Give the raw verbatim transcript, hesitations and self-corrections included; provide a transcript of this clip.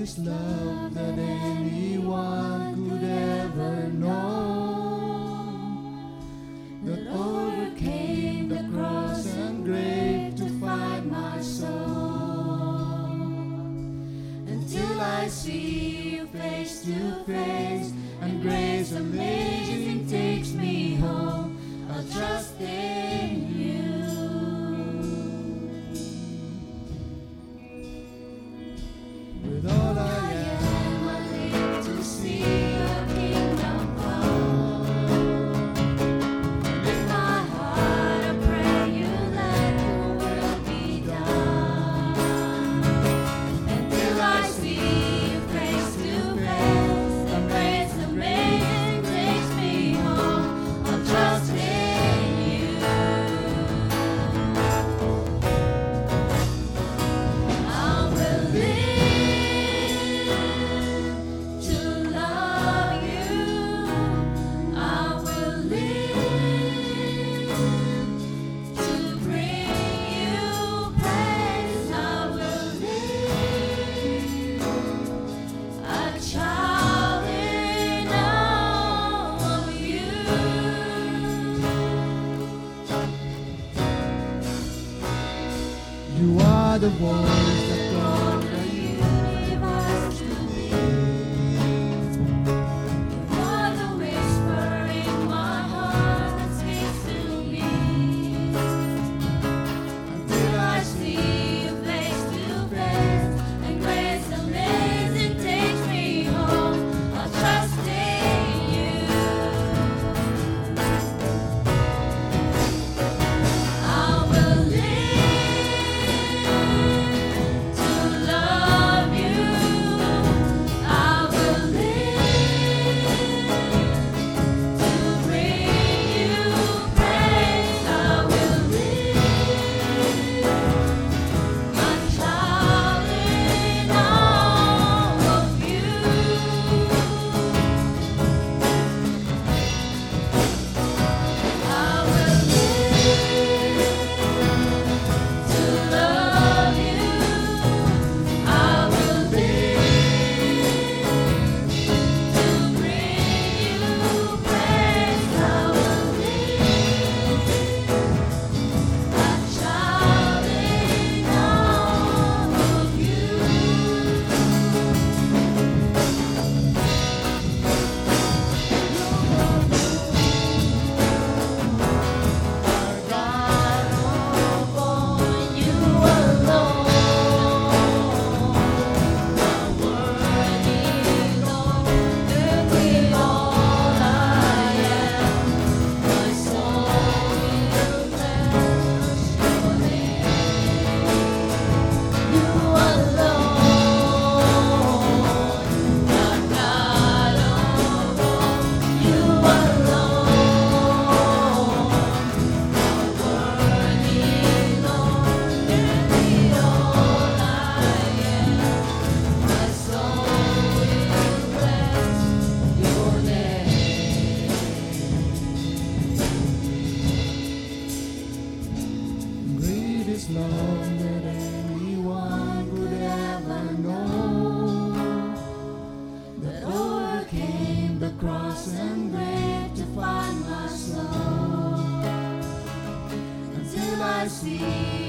greatest love that anyone could ever know, that overcame the cross and grave to find my soul. Until I see you face to face, and grace amazing takes me home, I'll trust in you. With all I am, I live to see your kingdom come. And in my heart, I pray you let your will be done. Until I see you face to face, and grace amazing takes me home, I'll trust in you. I will live to love you. I will live to bring you praise. I will live a child in awe of you. You are the voice that called the universe to be. You are the whisper in my heart that speaks to me. Until I see you face to face, and grace amazing takes me home, I'll trust in you. I will live to love you. I will live to bring you praise. I will live a child in awe of you. I will live to love you. I will live to bring you praise. I will live a child in awe of you. God upon you alone, worthy Lord, every all I am, my soul will bless your name. You alone, not God of all, you alone. Worthy Lord, every all I am, my soul will bless your name. Greatest love that anyone could ever know, that overcame the cross and grave to find my soul. Until I see